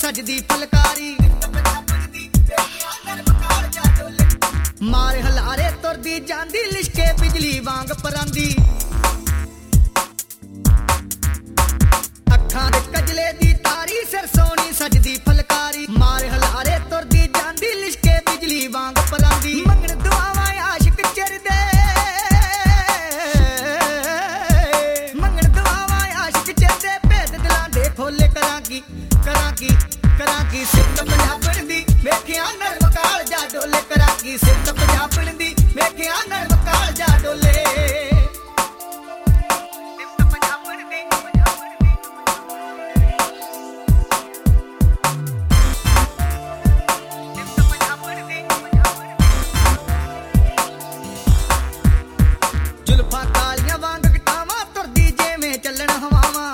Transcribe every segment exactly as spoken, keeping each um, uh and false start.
सजदी फलकारी मारे हलारे तुरदी जांदी लिशके बिजली वांग परांदी अखां दे कजले दी तारी सिर सोनी सजदी फलकारी मारे हलारे तुरदी जांदी लिशके बिजली वांग परांदी मंगण दुआवां आशिक चिरदे मंगण दुआवां आशिक चिरदे भेद दिलां दे खोले करां की करां की करां की सिफ्त पंजाबण दी वेखिया नरम काल जा डोले करां की सिफ्त पंजाबण दी वेखिया नरम काल जा डोले जुल्फा कालियां वांग कटावां तुरदी जिवें चलण हवावां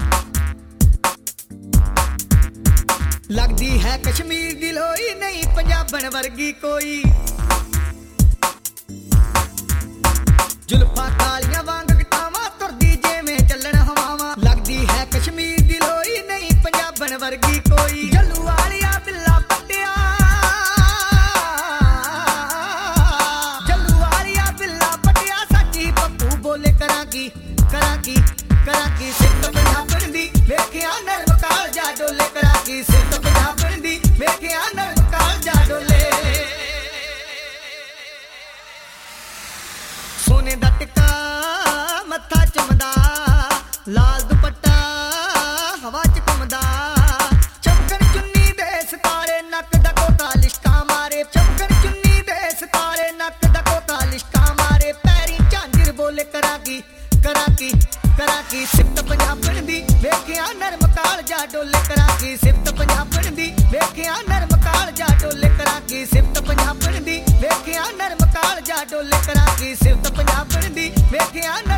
लगदी है कश्मीर दी लोई नहीं पंजाबण वर्गी कोई जुल्फा कालियां वांग कटावां तुरदी जिवें चलण हवावां लगदी है कश्मीर दी लोई नहीं पंजाबण वर्गी कोई जलू वालिया बिल्ला पट्टिया जलू वालिया बिल्ला पट्टिया सच्ची पप्पू बोले करां की करां की करां की सिफ्त पंजाबण दी वेखिया नरम काल जा डोले करां की सिफ्त पंजाबण दी वेखिया नरम काल जा डोले सोने दा टिक्का मत्था चमदा लाल दुपट्टा हवा च घुमदा चमकन चुन्नी दे सितारे नक दा कोता लिशका मारे चमकन चुन्नी दे सितारे नक दा कोता लिशका मारे पैरी झांजर बोले करां की करां की करां की सिफ्त पंजाबण दी वेखिया नरम काल जा डोले करां की सिफ्त पंजाबण दी वेखिया नरम काल जा डोले करां की सिफ्त पंजाबण दी वेखिया नरम काल जा डोले करां की सिफ्त पंजाबण दी वेखिया